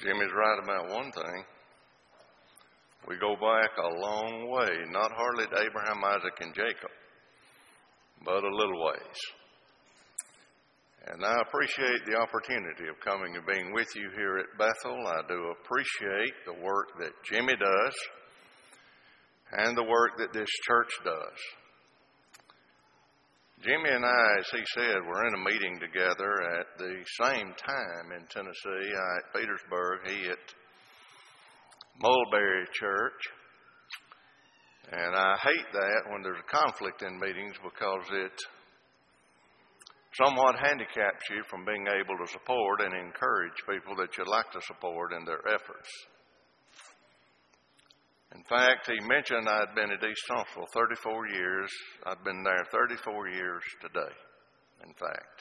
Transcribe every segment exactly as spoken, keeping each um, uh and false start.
Jimmy's right about one thing. We go back a long way, not hardly to Abraham, Isaac, and Jacob, but a little ways. And I appreciate the opportunity of coming and being with you here at Bethel. I do appreciate the work that Jimmy does and the work that this church does. Jimmy and I, as he said, were in a meeting together at the same time in Tennessee. I at Petersburg, he at Mulberry Church. And I hate that when there's a conflict in meetings because it somewhat handicaps you from being able to support and encourage people that you'd like to support in their efforts. In fact, he mentioned I'd been at East Huntsville thirty-four years. I've been there thirty-four years today, in fact.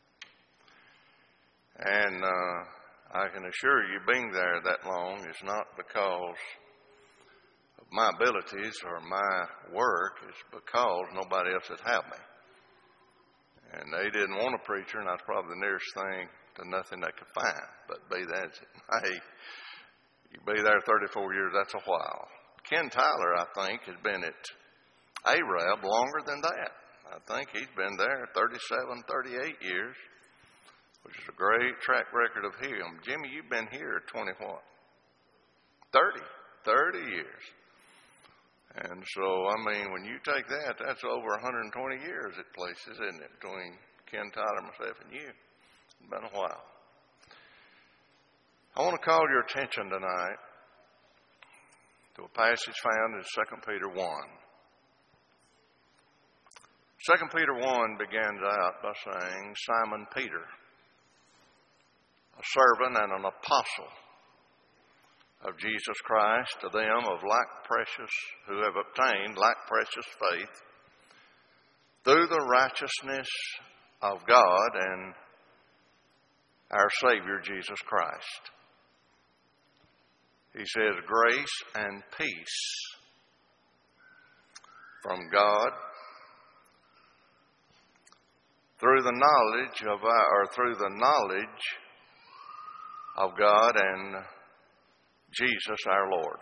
And uh, I can assure you being there that long is not because of my abilities or my work. It's because nobody else would have me. And they didn't want a preacher, and that's probably the nearest thing to nothing they could find. But be that as it may, you be there thirty-four years, that's a while. Ken Tyler, I think, has been at A R A B longer than that. I think he's been there thirty-seven, thirty-eight years, which is a great track record of him. Jimmy, you've been here twenty what? thirty. thirty years. And so, I mean, when you take that, that's over one hundred twenty years at places, isn't it, between Ken Tyler, myself, and you. It's been a while. I want to call your attention tonight to a passage found in Second Peter one. Second Peter one begins out by saying, Simon Peter, a servant and an apostle of Jesus Christ, to them of like precious, who have obtained like precious faith through the righteousness of God and our Savior Jesus Christ. He says, grace and peace from God through the knowledge of our, or through the knowledge of God and Jesus our Lord.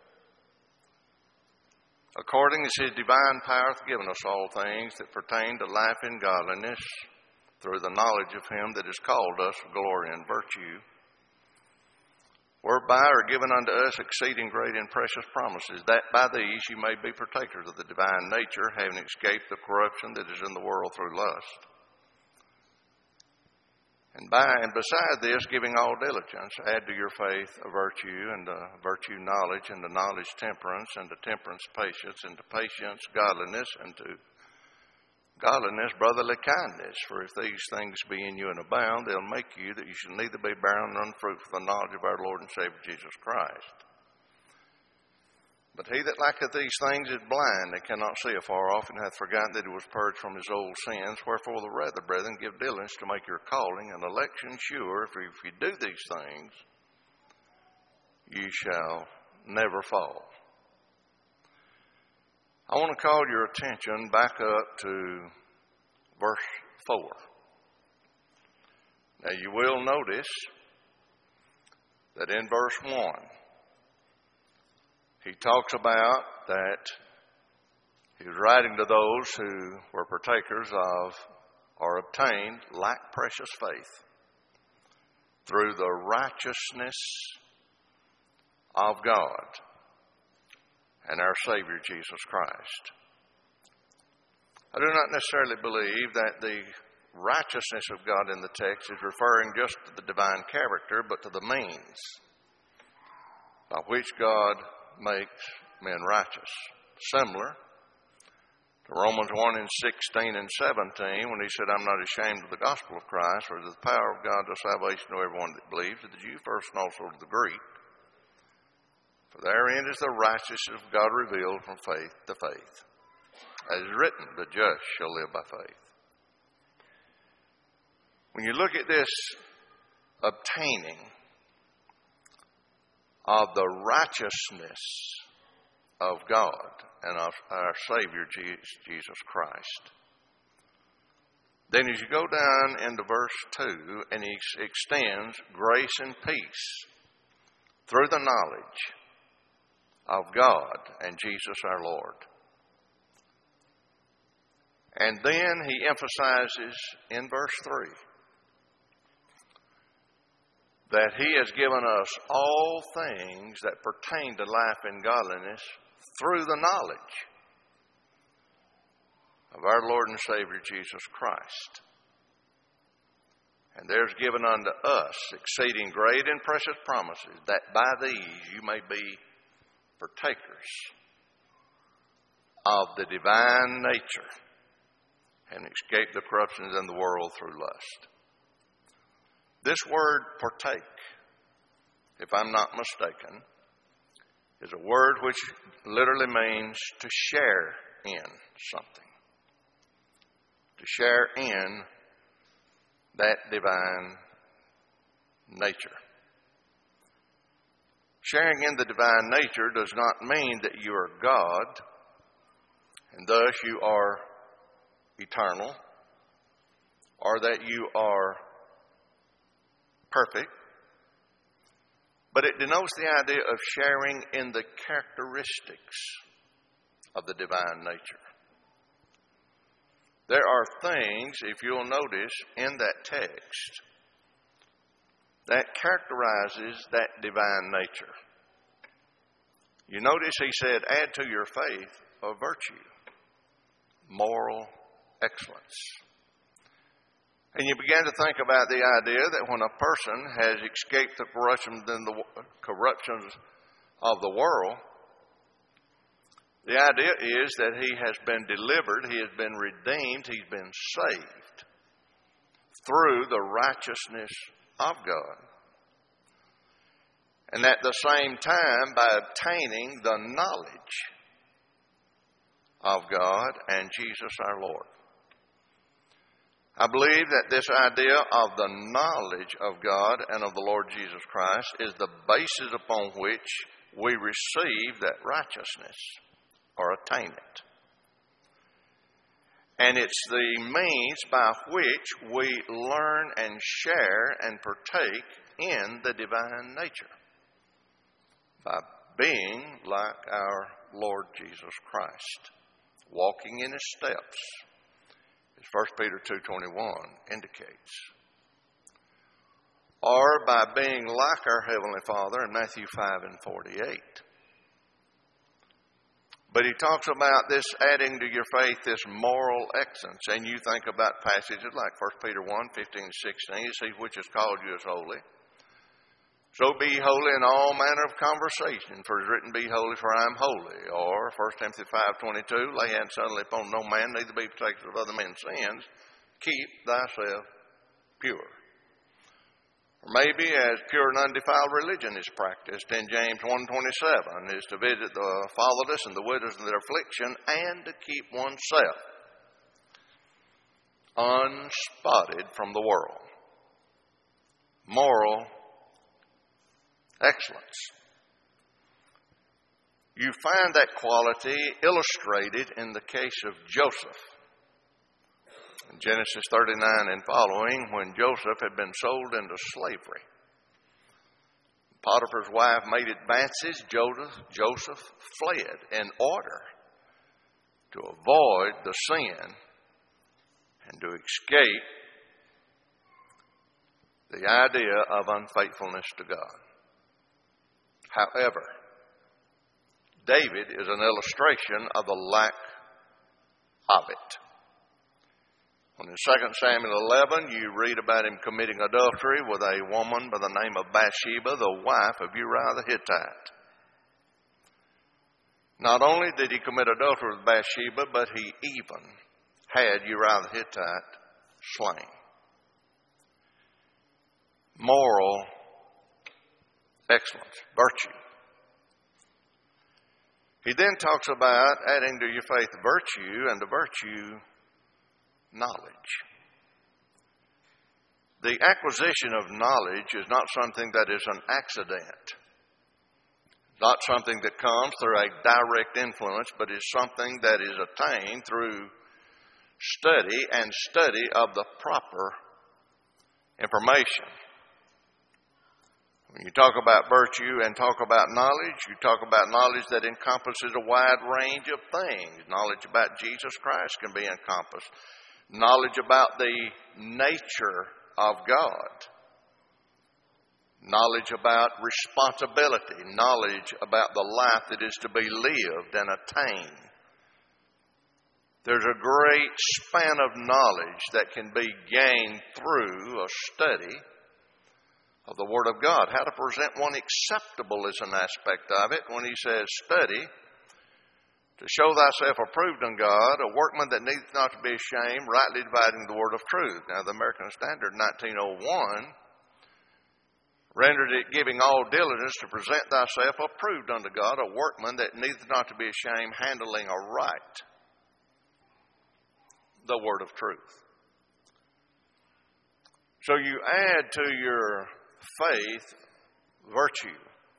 According as His divine power hath given us all things that pertain to life and godliness, through the knowledge of Him that has called us of glory and virtue, whereby are given unto us exceeding great and precious promises, that by these you may be partakers of the divine nature, having escaped the corruption that is in the world through lust. And by and beside this, giving all diligence, add to your faith a virtue, and to virtue knowledge, and to knowledge temperance, and to temperance patience, and to patience godliness, and to godliness, brotherly kindness. For if these things be in you and abound, they'll make you that you shall neither be barren nor unfruitful for the knowledge of our Lord and Savior Jesus Christ. But he that lacketh these things is blind, and cannot see afar off, and hath forgotten that he was purged from his old sins. Wherefore the rather, brethren, give diligence to make your calling and election sure. For if you do these things, you shall never fall. I want to call your attention back up to verse four. Now you will notice that in verse one, he talks about that he was writing to those who were partakers of or obtained like precious faith through the righteousness of God and our Savior Jesus Christ. I do not necessarily believe that the righteousness of God in the text is referring just to the divine character, but to the means by which God makes men righteous. Similar to Romans one and sixteen and seventeen, when he said, I'm not ashamed of the gospel of Christ, for it is the power of God to salvation to everyone that believes, to the Jew first and also to the Greek. For therein is the righteousness of God revealed from faith to faith. As is written, the just shall live by faith. When you look at this obtaining of the righteousness of God and of our Savior Jesus Christ, then as you go down into verse two, and he extends grace and peace through the knowledge of God and Jesus our Lord. And then he emphasizes in verse three that he has given us all things that pertain to life and godliness through the knowledge of our Lord and Savior Jesus Christ. And there's given unto us exceeding great and precious promises, that by these you may be partakers of the divine nature and escape the corruptions in the world through lust. This word partake, if I'm not mistaken, is a word which literally means to share in something. To share in that divine nature. Sharing in the divine nature does not mean that you are God and thus you are eternal, or that you are perfect, but it denotes the idea of sharing in the characteristics of the divine nature. There are things, if you'll notice, in that text that characterizes that divine nature. You notice he said, add to your faith a virtue, moral excellence. And you begin to think about the idea that when a person has escaped the corruptions, the corruptions of the world, the idea is that he has been delivered, he has been redeemed, he's been saved through the righteousness of God. And at the same time, by obtaining the knowledge of God and Jesus our Lord. I believe that this idea of the knowledge of God and of the Lord Jesus Christ is the basis upon which we receive that righteousness or attain it. And it's the means by which we learn and share and partake in the divine nature, by being like our Lord Jesus Christ, walking in his steps, as First Peter two twenty-one indicates. Or by being like our Heavenly Father in Matthew five and forty-eight. But he talks about this adding to your faith this moral excellence. And you think about passages like First Peter one, fifteen and sixteen. You see, which has called you as holy. So be holy in all manner of conversation, for it is written, be holy, for I am holy. Or First Timothy five twenty-two, lay hands suddenly upon no man, neither be partakers of other men's sins. Keep thyself pure. Or maybe as pure and undefiled religion is practiced in James one twenty-seven, is to visit the fatherless and the widows in their affliction, and to keep oneself unspotted from the world. Moral excellence. You find that quality illustrated in the case of Joseph. In Genesis thirty-nine and following, when Joseph had been sold into slavery. Potiphar's wife made advances. Joseph, Joseph fled in order to avoid the sin and to escape the idea of unfaithfulness to God. However, David is an illustration of the lack of it. When in Second Samuel eleven, you read about him committing adultery with a woman by the name of Bathsheba, the wife of Uriah the Hittite. Not only did he commit adultery with Bathsheba, but he even had Uriah the Hittite slain. Moral excellence, virtue. He then talks about adding to your faith virtue, and the virtue, knowledge. The acquisition of knowledge is not something that is an accident, not something that comes through a direct influence, but is something that is attained through study and study of the proper information. When you talk about virtue and talk about knowledge, you talk about knowledge that encompasses a wide range of things. Knowledge about Jesus Christ can be encompassed. Knowledge about the nature of God. Knowledge about responsibility. Knowledge about the life that is to be lived and attained. There's a great span of knowledge that can be gained through a study of the Word of God. How to present one acceptable is an aspect of it when he says, study to show thyself approved in God, a workman that needeth not to be ashamed, rightly dividing the word of truth. Now, the American Standard nineteen oh one rendered it, giving all diligence to present thyself approved unto God, a workman that needeth not to be ashamed, handling aright the word of truth. So you add to your faith virtue,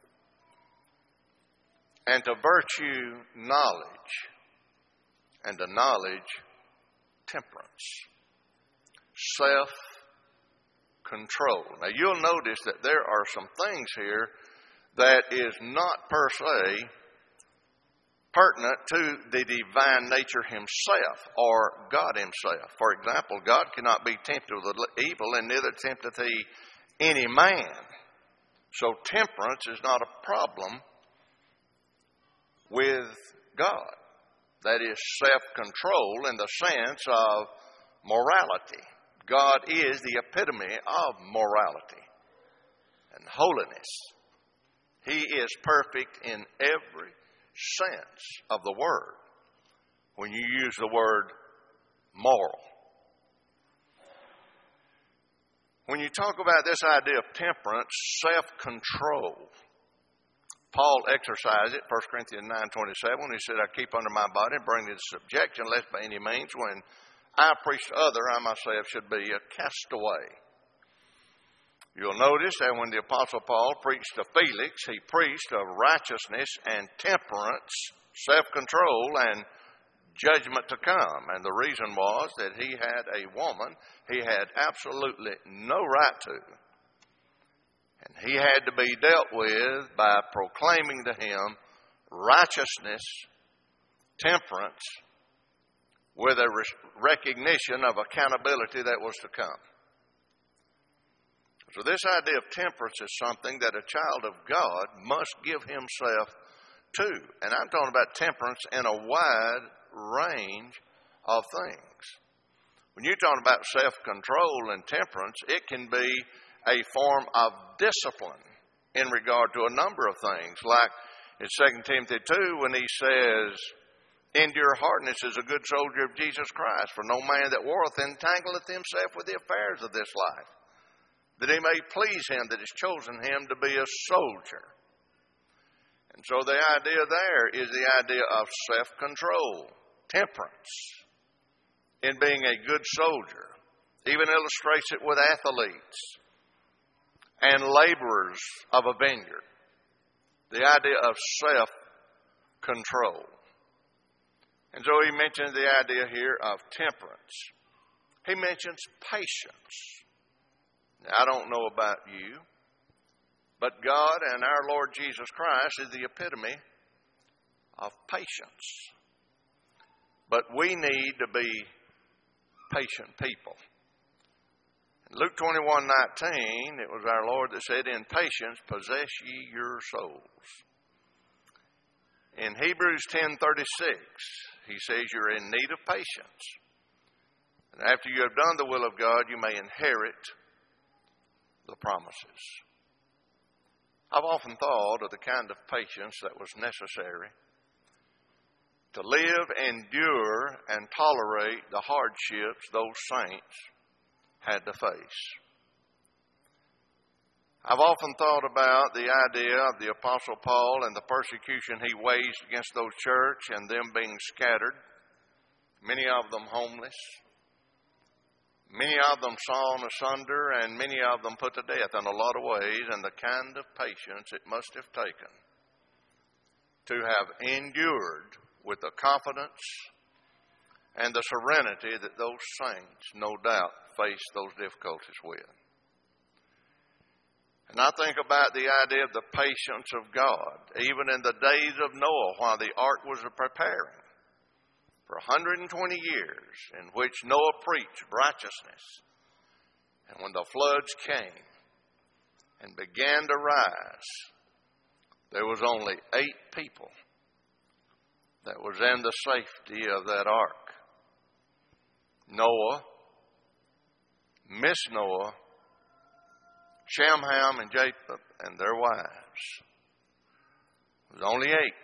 and to virtue knowledge, and to knowledge temperance, self-control. Now you'll notice that there are some things here that is not per se pertinent to the divine nature himself or God himself. For example, God cannot be tempted with evil, and neither tempteth he any man. So temperance is not a problem with God. That is self-control in the sense of morality. God is the epitome of morality and holiness. He is perfect in every sense of the word when you use the word moral. When you talk about this idea of temperance, self-control, Paul exercised it, First Corinthians nine twenty-seven, when he said, I keep under my body and bring it to subjection, lest by any means when I preach to other, I myself should be a castaway. You'll notice that when the Apostle Paul preached to Felix, he preached of righteousness and temperance, self-control, and judgment to come. And the reason was that he had a woman he had absolutely no right to. And he had to be dealt with by proclaiming to him righteousness, temperance, with a recognition of accountability that was to come. So this idea of temperance is something that a child of God must give himself to. And I'm talking about temperance in a wide range of things. When you're talking about self-control and temperance, it can be a form of discipline in regard to a number of things. Like in Second Timothy two, when he says, endure hardness as a good soldier of Jesus Christ, for no man that warreth entangleth himself with the affairs of this life, that he may please him that has chosen him to be a soldier. And so the idea there is the idea of self-control, temperance, in being a good soldier. Even illustrates it with athletes and laborers of a vineyard. The idea of self-control. And so he mentions the idea here of temperance. He mentions patience. Now, I don't know about you, but God and our Lord Jesus Christ is the epitome of patience. But we need to be patient people. In Luke twenty-one nineteen, it was our Lord that said, in patience possess ye your souls. In Hebrews ten thirty-six, he says you're in need of patience. And after you have done the will of God, you may inherit the promises. I've often thought of the kind of patience that was necessary to live, endure, and tolerate the hardships those saints had to face. I've often thought about the idea of the Apostle Paul and the persecution he waged against those church and them being scattered, many of them homeless, many of them sawn asunder, and many of them put to death in a lot of ways, and the kind of patience it must have taken to have endured with the confidence and the serenity that those saints, no doubt, faced those difficulties with. And I think about the idea of the patience of God, even in the days of Noah while the ark was preparing. For one hundred twenty years in which Noah preached righteousness. And when the floods came and began to rise, there was only eight people that was in the safety of that ark. Noah, Miss Noah, Shem, Ham, and Japheth, and their wives. It was only eight.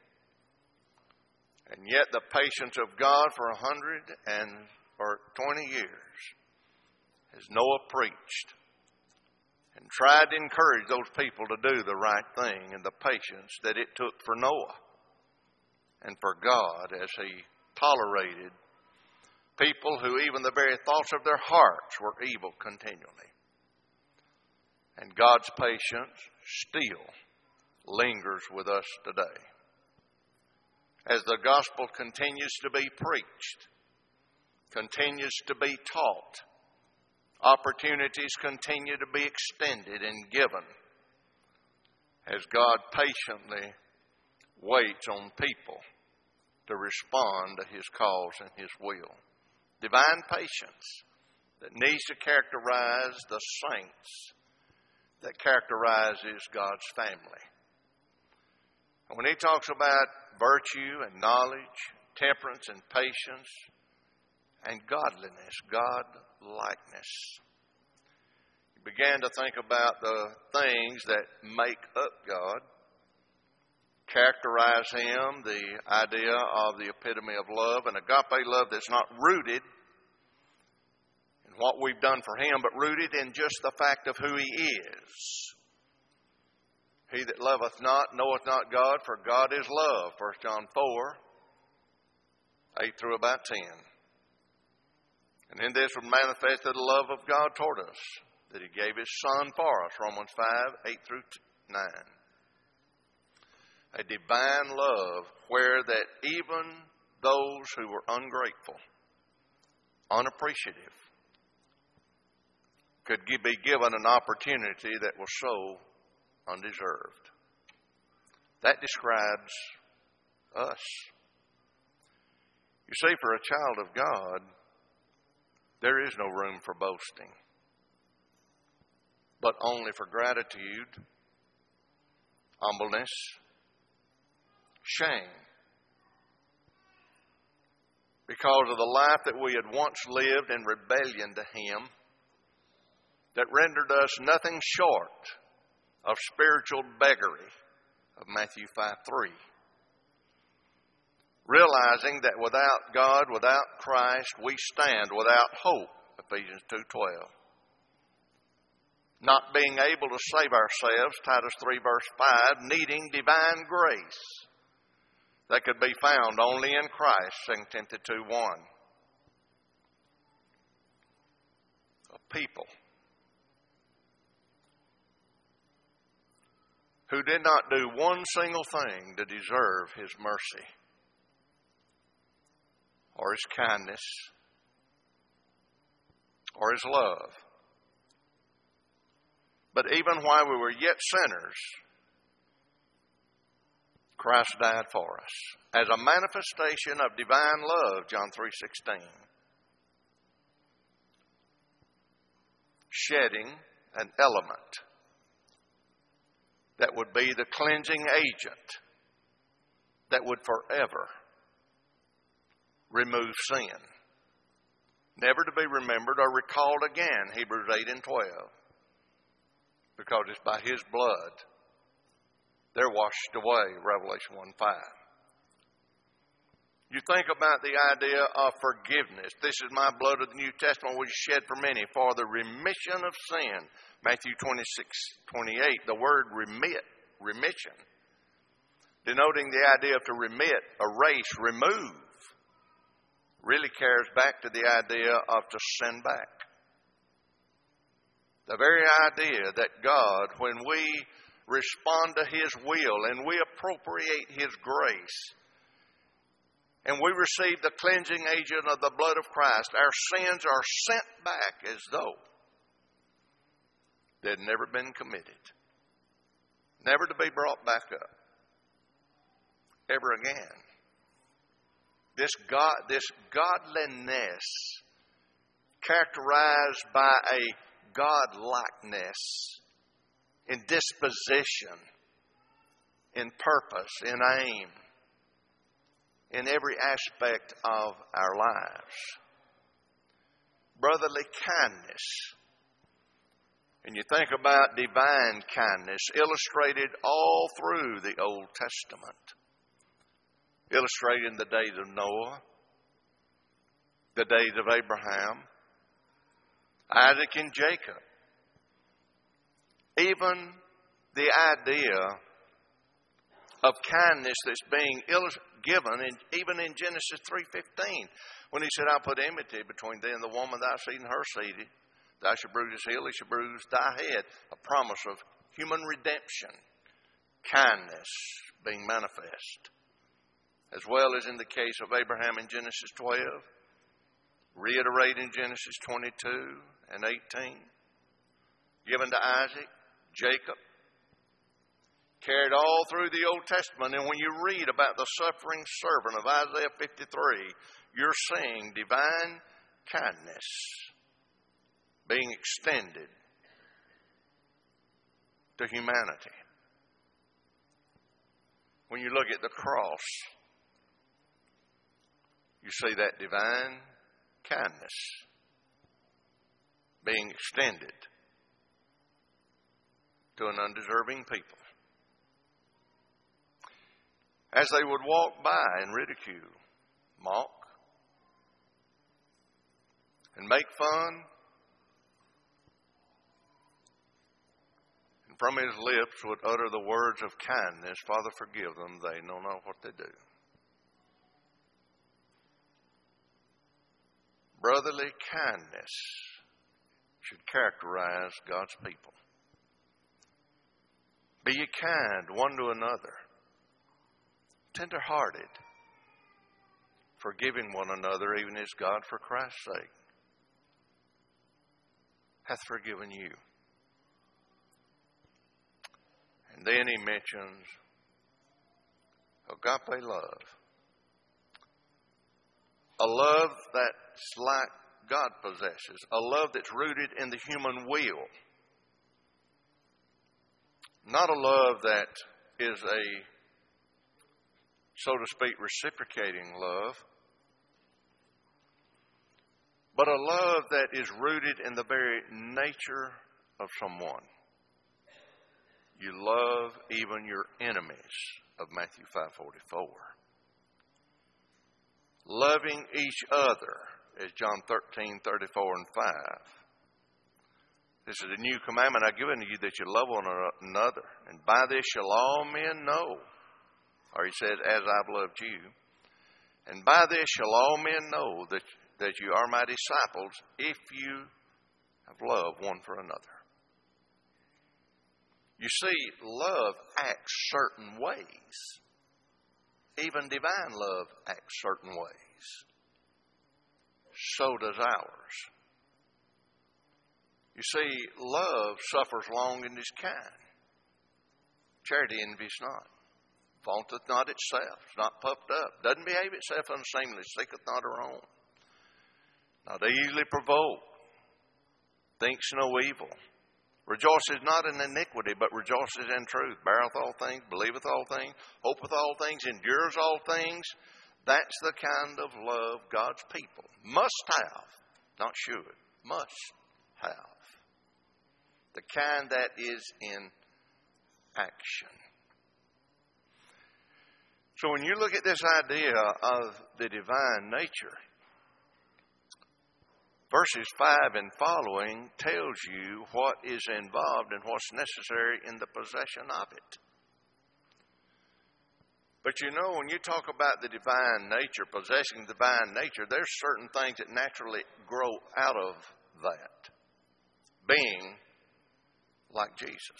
And yet the patience of God for a hundred and or twenty years, as Noah preached and tried to encourage those people to do the right thing, and the patience that it took for Noah and for God as he tolerated people who even the very thoughts of their hearts were evil continually. And God's patience still lingers with us today. As the gospel continues to be preached, continues to be taught, opportunities continue to be extended and given, as God patiently waits on people to respond to His cause and His will. Divine patience that needs to characterize the saints, that characterizes God's family. And when He talks about virtue and knowledge, temperance and patience, and godliness, God-likeness, you began to think about the things that make up God, characterize Him, the idea of the epitome of love, an agape love that's not rooted in what we've done for Him, but rooted in just the fact of who He is. He that loveth not knoweth not God, for God is love. First John four, eight through about ten. And in this was manifested the love of God toward us, that He gave His Son for us. Romans five, eight through nine. A divine love where that even those who were ungrateful, unappreciative, could be given an opportunity that was so undeserved. That describes us. You see, for a child of God, there is no room for boasting, but only for gratitude, humbleness, shame. Because of the life that we had once lived in rebellion to Him, that rendered us nothing short of spiritual beggary of Matthew five three. Realizing that without God, without Christ, we stand without hope, Ephesians two twelve. Not being able to save ourselves, Titus three verse five, needing divine grace that could be found only in Christ, Second Timothy two one. A people who did not do one single thing to deserve His mercy or His kindness or His love. But even while we were yet sinners, Christ died for us as a manifestation of divine love, John three sixteen. Shedding an element that would be the cleansing agent that would forever remove sin, never to be remembered or recalled again, Hebrews eight and twelve, because it's by His blood they're washed away, Revelation one five. You think about the idea of forgiveness. This is my blood of the New Testament which is shed for many for the remission of sin. Matthew twenty-six twenty-eight, the word remit, remission, denoting the idea of to remit, erase, remove, really carries back to the idea of to send back. The very idea that God, when we respond to His will and we appropriate His grace, and we receive the cleansing agent of the blood of Christ, our sins are sent back as though that had never been committed, never to be brought back up ever again. This God, this godliness characterized by a godlikeness in disposition, in purpose, in aim, in every aspect of our lives. Brotherly kindness. And you think about divine kindness illustrated all through the Old Testament. Illustrated in the days of Noah, the days of Abraham, Isaac and Jacob. Even the idea of kindness that's being given, in, even in Genesis three fifteen, when he said, I'll put enmity between thee and the woman, thy seed and her seed. Thou shalt bruise his heel, he shall bruise thy head. A promise of human redemption, kindness being manifest. As well as in the case of Abraham in Genesis twelve, reiterated in Genesis twenty-two and eighteen, given to Isaac, Jacob, carried all through the Old Testament. And when you read about the suffering servant of Isaiah fifty-three, you're seeing divine kindness being extended to humanity. When you look at the cross, you see that divine kindness being extended to an undeserving people. As they would walk by and ridicule, mock, and make fun, and from his lips would utter the words of kindness, Father, forgive them, they know not what they do. Brotherly kindness should characterize God's people. Be ye kind one to another, tender-hearted, forgiving one another, even as God for Christ's sake hath forgiven you. And then he mentions agape love. A love that's like God possesses. A love that's rooted in the human will. Not a love that is a, so to speak, reciprocating love. But a love that is rooted in the very nature of someone. You love even your enemies, of Matthew five forty-four. Loving each other, as John thirteen thirty-four and five. This is a new commandment I've given to you, that you love one another. And by this shall all men know. Or he says, as I've loved you. And by this shall all men know that, that you are my disciples, if you have love one for another. You see, love acts certain ways. Even divine love acts certain ways. So does ours. You see, love suffers long and is kind. Charity envies not. Vaunteth not itself. Is not puffed up. Doesn't behave itself unseemly. Seeketh not her own. Not easily provoked. Thinks no evil. Rejoices not in iniquity, but rejoices in truth. Beareth all things, believeth all things, hopeth all things, endures all things. That's the kind of love God's people must have, not should, must have. The kind that is in action. So when you look at this idea of the divine nature, verses five and following tells you what is involved and what's necessary in the possession of it. But you know, when you talk about the divine nature, possessing the divine nature, there's certain things that naturally grow out of that. Being like Jesus.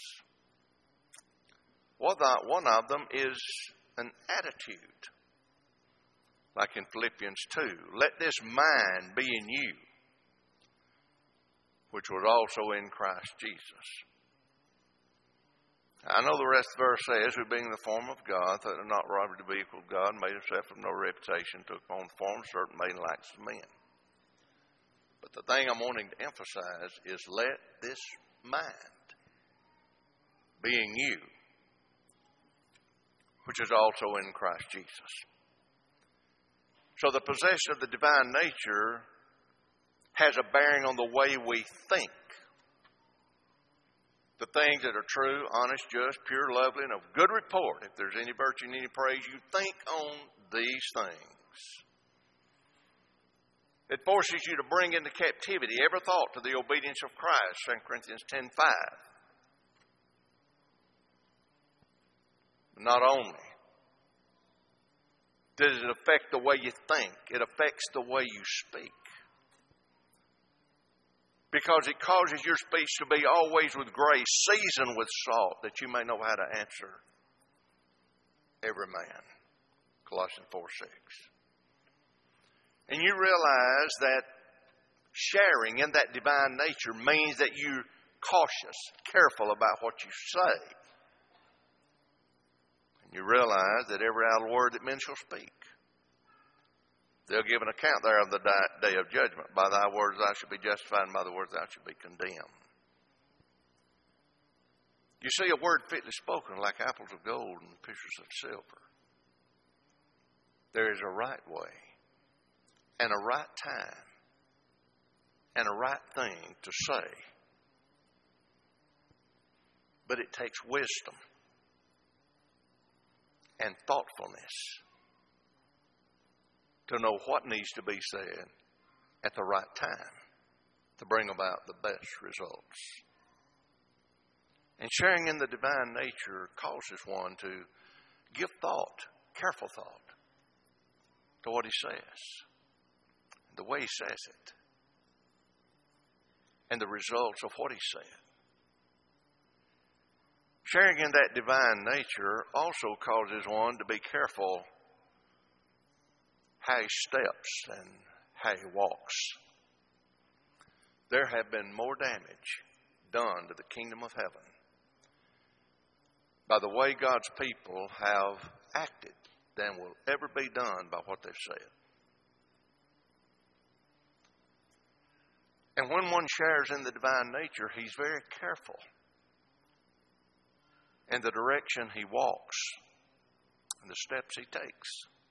One of them is an attitude. Like in Philippians two. Let this mind be in you, which was also in Christ Jesus. I know the rest of the verse says, who being the form of God, thought it not robbery to be equal to God, made himself of no reputation, took upon the form of certain made like to men. But the thing I'm wanting to emphasize is let this mind be in you, which is also in Christ Jesus. So the possession of the divine nature has a bearing on the way we think. The things that are true, honest, just, pure, lovely, and of good report. If there's any virtue and any praise, you think on these things. It forces you to bring into captivity every thought to the obedience of Christ, Second Corinthians ten five. Not only does it affect the way you think, it affects the way you speak. Because it causes your speech to be always with grace, seasoned with salt, that you may know how to answer every man. Colossians four six. And you realize that sharing in that divine nature means that you're cautious, careful about what you say. And you realize that every idle word that men shall speak, they'll give an account there of the day of judgment. By thy words thou shalt be justified, and by the words thou shalt be condemned. You see, a word fitly spoken like apples of gold and pictures of silver. There is a right way and a right time and a right thing to say. But it takes wisdom and thoughtfulness to know what needs to be said at the right time to bring about the best results. And sharing in the divine nature causes one to give thought, careful thought, to what he says, the way he says it, and the results of what he said. Sharing in that divine nature also causes one to be careful how he steps and how he walks. There have been more damage done to the kingdom of heaven by the way God's people have acted than will ever be done by what they've said. And when one shares in the divine nature, he's very careful in the direction he walks and the steps he takes.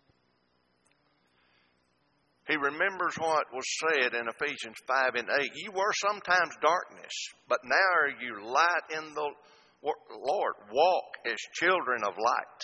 He remembers what was said in Ephesians five and eight. You were sometimes darkness, but now are you light in the Lord. Walk as children of light.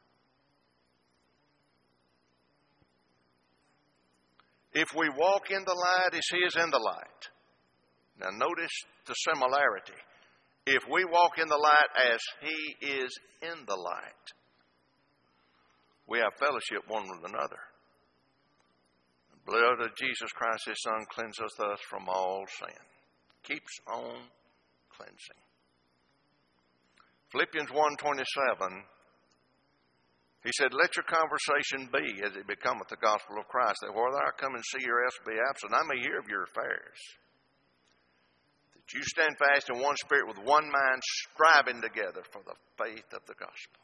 If we walk in the light as He is in the light. Now notice the similarity. If we walk in the light as He is in the light, we have fellowship one with another. The blood of Jesus Christ, His Son, cleanses us from all sin. Keeps on cleansing. Philippians one twenty-seven, he said, let your conversation be as it becometh the gospel of Christ, that whether I come and see you or else be absent, I may hear of your affairs. That you stand fast in one spirit with one mind, striving together for the faith of the gospel.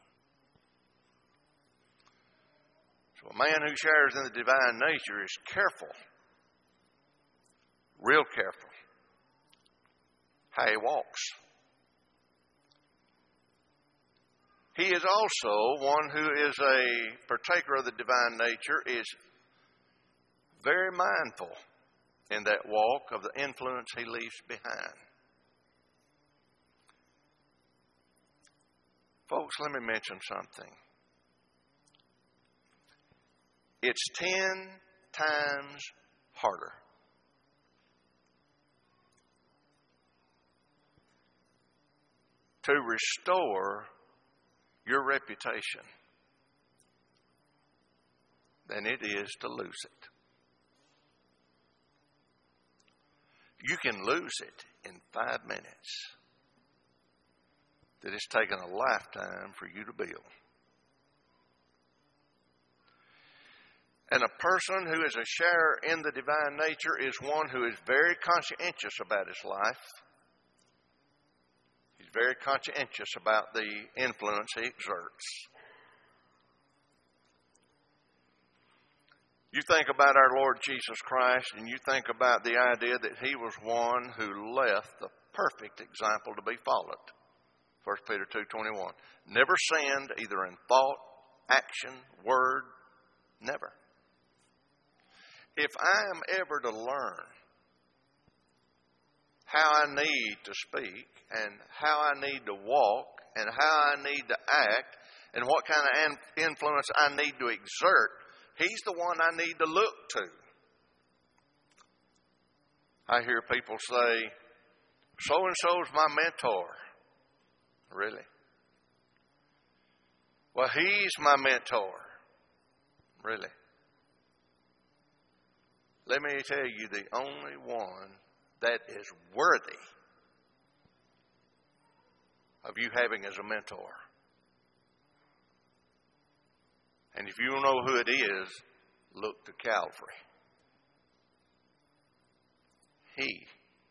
So a man who shares in the divine nature is careful, real careful, how he walks. He is also one who is a partaker of the divine nature, is very mindful in that walk of the influence he leaves behind. Folks, let me mention something. It's ten times harder to restore your reputation than it is to lose it. You can lose it in five minutes that it's taken a lifetime for you to build. And a person who is a sharer in the divine nature is one who is very conscientious about his life. He's very conscientious about the influence he exerts. You think about our Lord Jesus Christ, and you think about the idea that he was one who left the perfect example to be followed. First Peter two twenty-one. Never sinned either in thought, action, word, never. If I am ever to learn how I need to speak and how I need to walk and how I need to act and what kind of influence I need to exert, he's the one I need to look to. I hear people say, so-and-so's my mentor. Really? Well, he's my mentor. Really? Let me tell you, the only one that is worthy of you having as a mentor. And if you don't know who it is, look to Calvary. He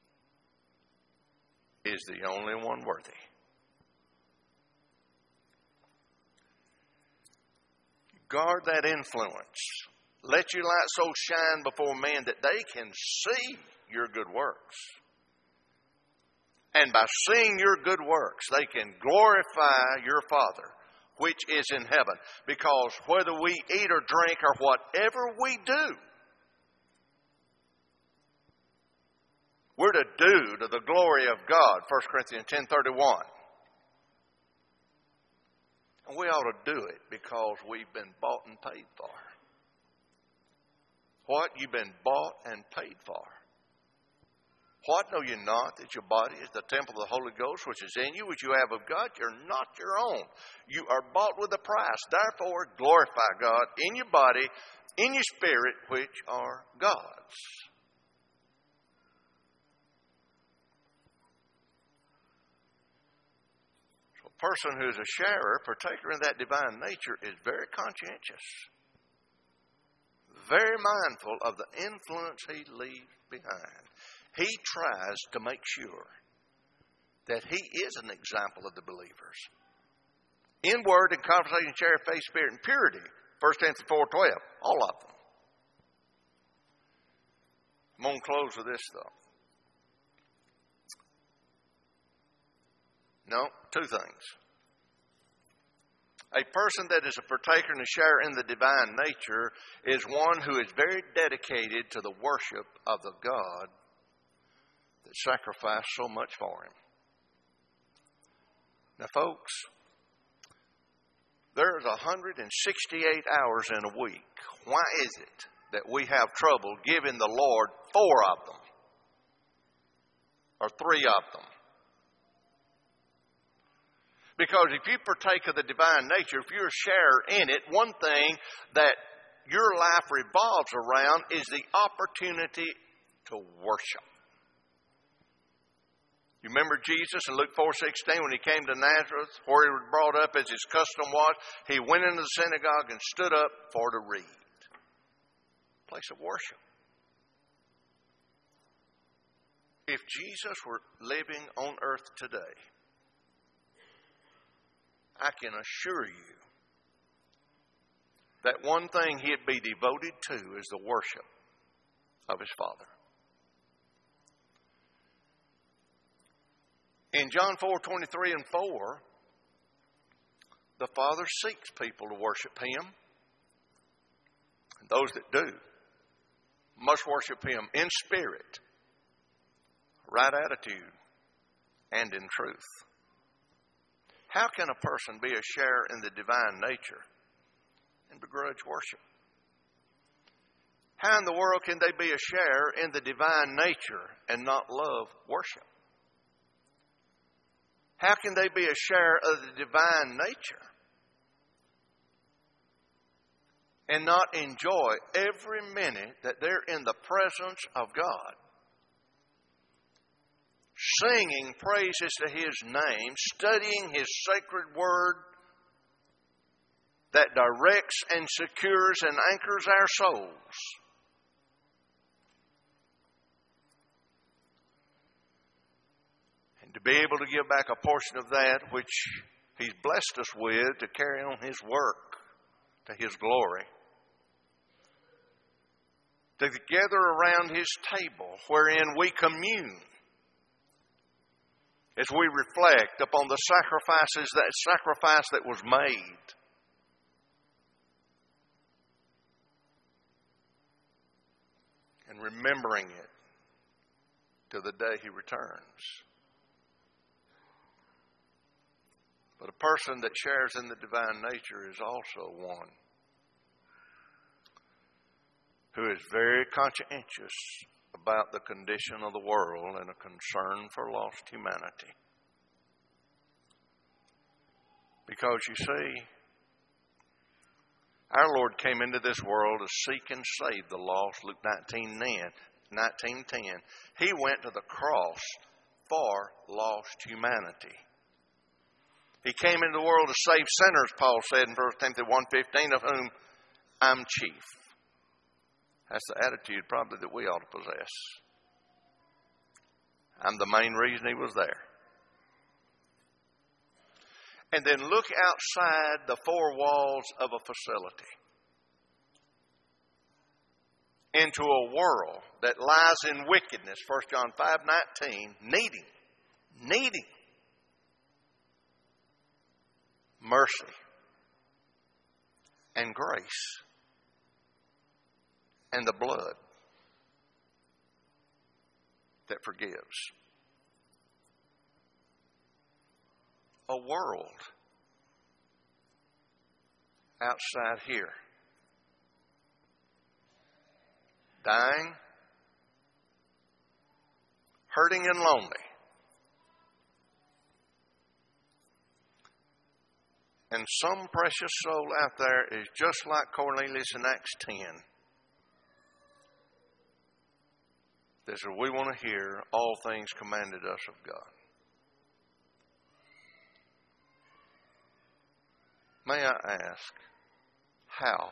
is the only one worthy. Guard that influence. Let your light so shine before men that they can see your good works. And by seeing your good works, they can glorify your Father, which is in heaven. Because whether we eat or drink or whatever we do, we're to do to the glory of God. First Corinthians ten thirty-one. And we ought to do it because we've been bought and paid for. What? You've been bought and paid for. What? Know you not that your body is the temple of the Holy Ghost, which is in you, which you have of God? You're not your own. You are bought with a price. Therefore, glorify God in your body, in your spirit, which are God's. So a person who is a sharer, partaker in that divine nature, is very conscientious, very mindful of the influence he leaves behind. He tries to make sure that he is an example of the believers. In word and conversation, share, faith, spirit, and purity. First Timothy four twelve. All of them. I'm going to close with this, though. No, two things. A person that is a partaker and a sharer in the divine nature is one who is very dedicated to the worship of the God that sacrificed so much for him. Now, folks, there's one hundred sixty-eight hours in a week. Why is it that we have trouble giving the Lord four of them? Or three of them? Because if you partake of the divine nature, if you're a sharer in it, one thing that your life revolves around is the opportunity to worship. You remember Jesus in Luke four sixteen when he came to Nazareth, where he was brought up as his custom was, he went into the synagogue and stood up for to read. Place of worship. If Jesus were living on earth today, I can assure you that one thing he'd be devoted to is the worship of his Father. In John four twenty-three and four, the Father seeks people to worship him. And those that do must worship him in spirit, right attitude, and in truth. How can a person be a sharer in the divine nature and begrudge worship? How in the world can they be a sharer in the divine nature and not love worship? How can they be a sharer of the divine nature and not enjoy every minute that they're in the presence of God, singing praises to his name, studying his sacred word that directs and secures and anchors our souls? And to to be able to give back a portion of that which He's blessed us with to carry on His work to His glory. To gather around His table wherein we commune as we reflect upon the sacrifices, that sacrifice that was made. And remembering it till the day He returns. But a person that shares in the divine nature is also one who is very conscientious about the condition of the world and a concern for lost humanity. Because you see, our Lord came into this world to seek and save the lost, Luke nineteen ten. He went to the cross for lost humanity. He came into the world to save sinners, Paul said in First Timothy one fifteen, of whom I'm chief. That's the attitude probably that we ought to possess. I'm the main reason He was there. And then look outside the four walls of a facility into a world that lies in wickedness, First John five nineteen, needing, needing mercy and grace and the blood that forgives. A world outside here, dying, hurting and lonely. And some precious soul out there is just like Cornelius in Acts ten. That says, we want to hear all things commanded us of God. May I ask, how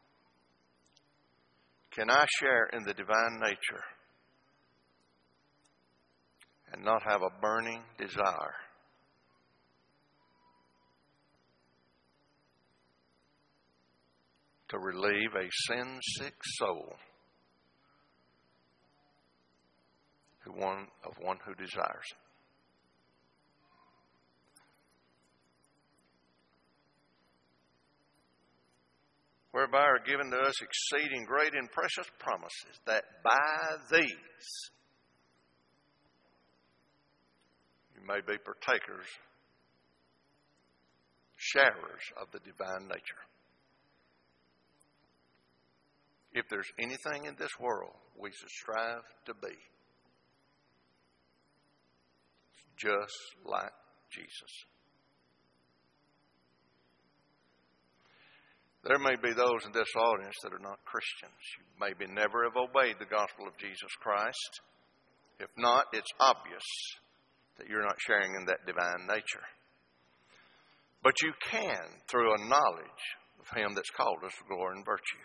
can I share in the divine nature and not have a burning desire to relieve a sin-sick soul who one of one who desires it? Whereby are given to us exceeding great and precious promises, that by these you may be partakers, sharers of the divine nature. If there's anything in this world we should strive to be, it's just like Jesus. There may be those in this audience that are not Christians. You maybe never have obeyed the gospel of Jesus Christ. If not, it's obvious that you're not sharing in that divine nature. But you can through a knowledge of Him that's called us to glory and virtue.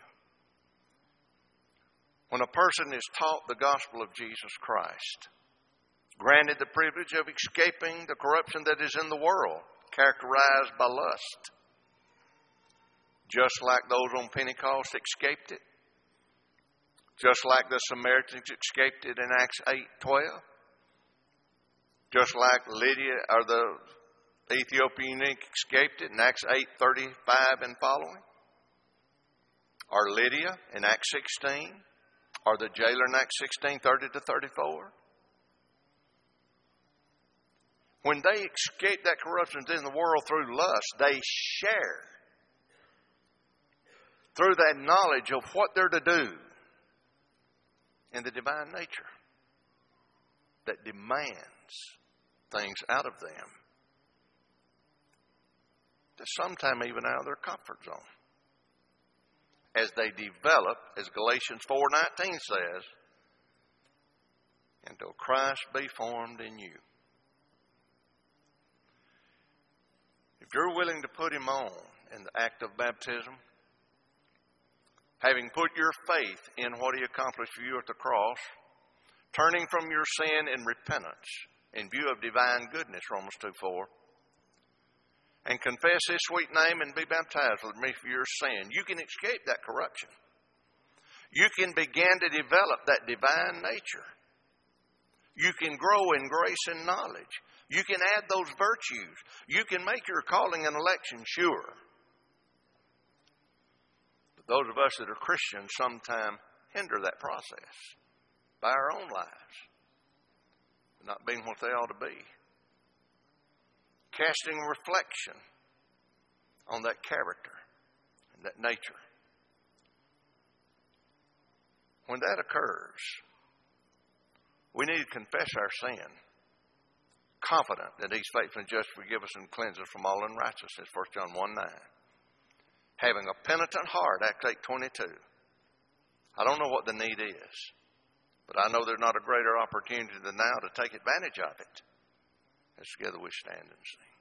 When a person is taught the gospel of Jesus Christ, granted the privilege of escaping the corruption that is in the world, characterized by lust, just like those on Pentecost escaped it. Just like the Samaritans escaped it in Acts eight twelve. Just like Lydia or the Ethiopian eunuch escaped it in Acts eight thirty-five and following. Or Lydia in Acts sixteen. Or the jailer in Acts sixteen thirty to thirty-four. When they escape that corruption in the world through lust, they share through that knowledge of what they're to do in the divine nature that demands things out of them that sometimes even out of their comfort zone. As they develop, as Galatians four nineteen says, until Christ be formed in you. If you're willing to put Him on in the act of baptism, having put your faith in what He accomplished for you at the cross, turning from your sin in repentance in view of divine goodness, Romans two four. And confess his sweet name and be baptized with me for your sin. You can escape that corruption. You can begin to develop that divine nature. You can grow in grace and knowledge. You can add those virtues. You can make your calling and election sure. But those of us that are Christians sometimes hinder that process by our own lives, not being what they ought to be. Casting reflection on that character and that nature. When that occurs, we need to confess our sin, confident that he's faithful and just to forgive us and cleanse us from all unrighteousness, First John one nine. Having a penitent heart, Acts eight twenty-two. I don't know what the need is, but I know there's not a greater opportunity than now to take advantage of it. Let's together we stand and sing.